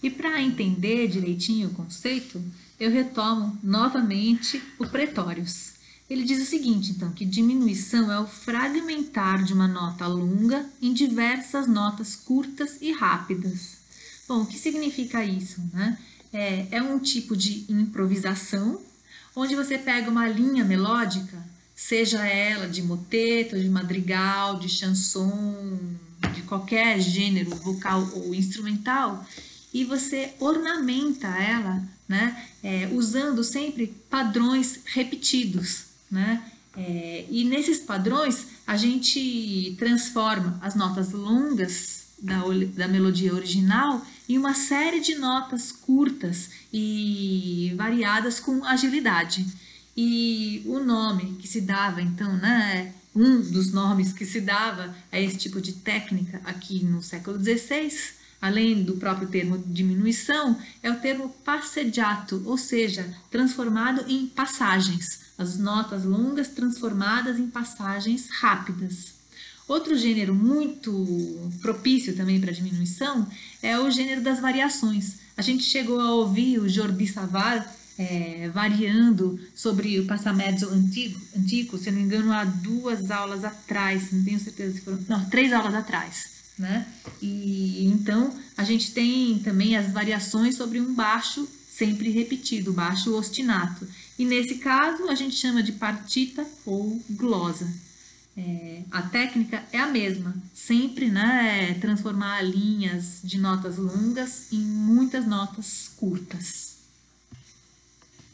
E para entender direitinho o conceito, eu retomo novamente o pretórios. Ele diz o seguinte, então, que diminuição é o fragmentar de uma nota longa em diversas notas curtas e rápidas. Bom, o que significa isso, né? É um tipo de improvisação, onde você pega uma linha melódica, seja ela de moteto, de madrigal, de chanson, de qualquer gênero vocal ou instrumental, e você ornamenta ela, né, usando sempre padrões repetidos, né? E nesses padrões a gente transforma as notas longas da melodia original em uma série de notas curtas e variadas com agilidade. E o nome que se dava, então, né, um dos nomes que se dava a esse tipo de técnica aqui no século XVI, além do próprio termo diminuição, é o termo passeggiato, ou seja, transformado em passagens, as notas longas transformadas em passagens rápidas. Outro gênero muito propício também para diminuição é o gênero das variações. A gente chegou a ouvir o Jordi Savall variando sobre o passamezzo antigo, se não me engano, há 2 aulas atrás, não tenho certeza se foram, não, 3 aulas atrás, né? E então a gente tem também as variações sobre um baixo sempre repetido, baixo ostinato. E nesse caso a gente chama de partita ou glosa. A técnica é a mesma, sempre, né, transformar linhas de notas longas em muitas notas curtas.